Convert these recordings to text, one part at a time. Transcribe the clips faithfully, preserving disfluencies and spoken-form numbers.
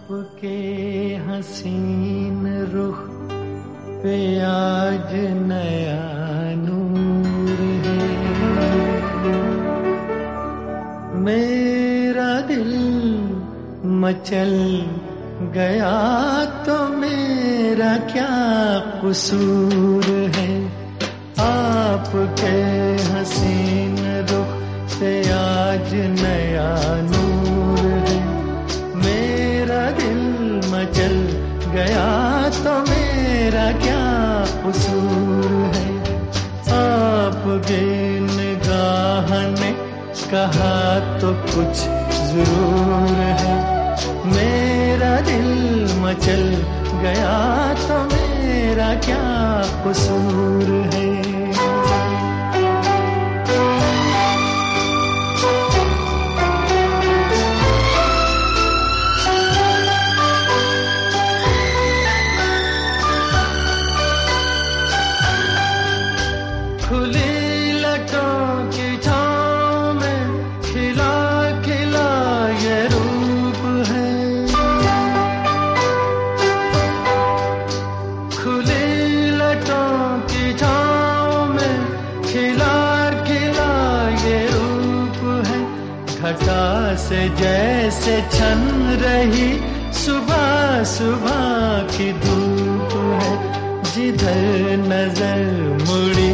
आपके हसीन रुख पे आज नया नूर है। मेरा दिल मचल गया तो मेरा क्या कसूर है। आपके हसीन रुख पे आज नया नूर है। मेरा दिल मचल गया तो मेरा क्या कसूर है। आपके निगाह ने कहा तो कुछ जरूर है। मेरा दिल मचल गया तो मेरा क्या कसूर है। खुली लटों की छांव में खिला खिला ये रूप है। खुली लटों की छांव में खिला खिला ये रूप है। घटा से जैसे छन रही सुबह सुबह की धूप है। जिधर नजर मुड़ी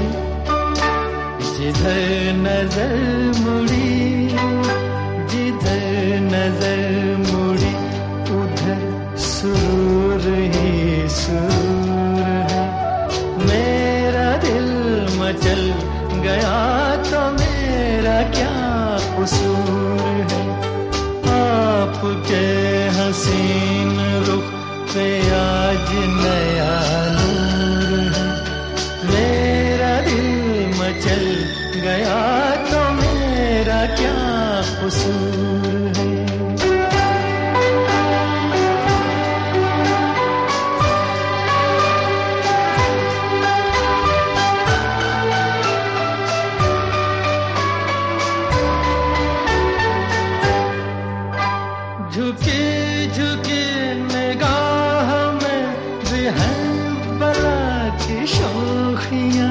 जिधर नजर मुड़ी जिधर नजर मुड़ी उधर सुरूर ही सुरूर है। मेरा दिल मचल गया तो मेरा क्या कसूर है। आपके हसीन रुख पे आज नया नूर है। मेरा दिल मचल गया तो मेरा क्या कसूर है। झुकी झुकी निगाह में भी है बला की शोखियां।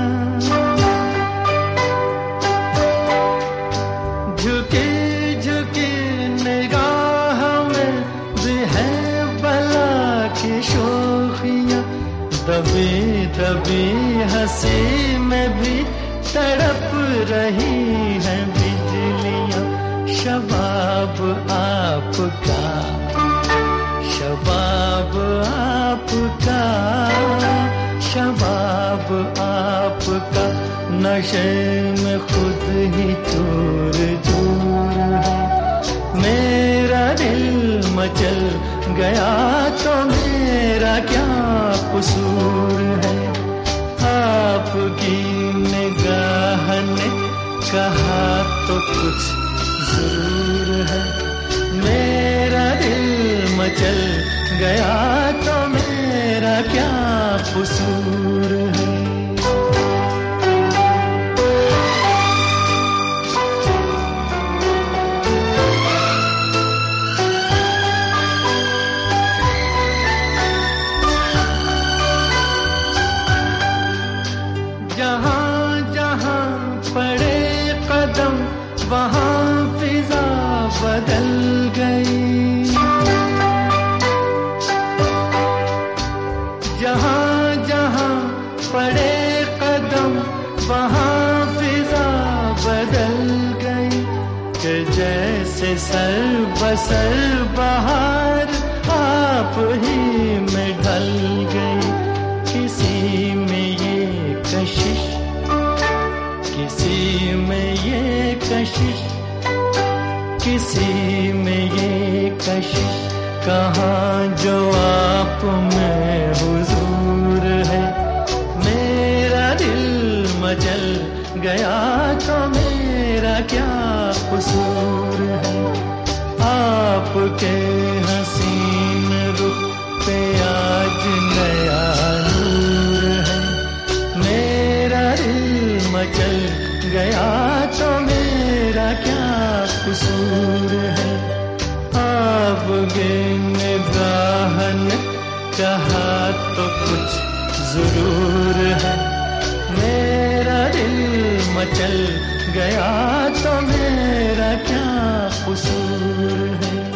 झुकी झुकी निगाह में भी है बला की शोखियां। दबी दबी हंसी में भी तड़प रही है बिजलियां। शबाब आपका शबाब आपका शबाब आपका नशे में खुद ही चूर चूर है। मेरा दिल मचल गया तो मेरा क्या कसूर है। आपकी निगाह ने कहा तो कुछ जरूर है। मेरा दिल मचल गया तो मेरा क्या कसूर है। जहां जहां पड़े कदम वहां फिजा बदल गई। जहां जहां पड़े कदम वहां फिजा बदल गई। कि जैसे सर बसर बहार आप ही में ढल गई। किसी में ये कशिश किसी में ये कशिश किसी में ये कशिश कहाँ जो आप में हुजूर है। मेरा दिल मचल गया तो मेरा क्या कसूर है। आपके हसीन रुख पे आज नया नूर है। मेरा दिल मचल गया तो मेरा क्या कसूर है। आपके निगाह ने कहा तो कुछ जरूर है। मेरा दिल मचल गया तो मेरा क्या कसूर है।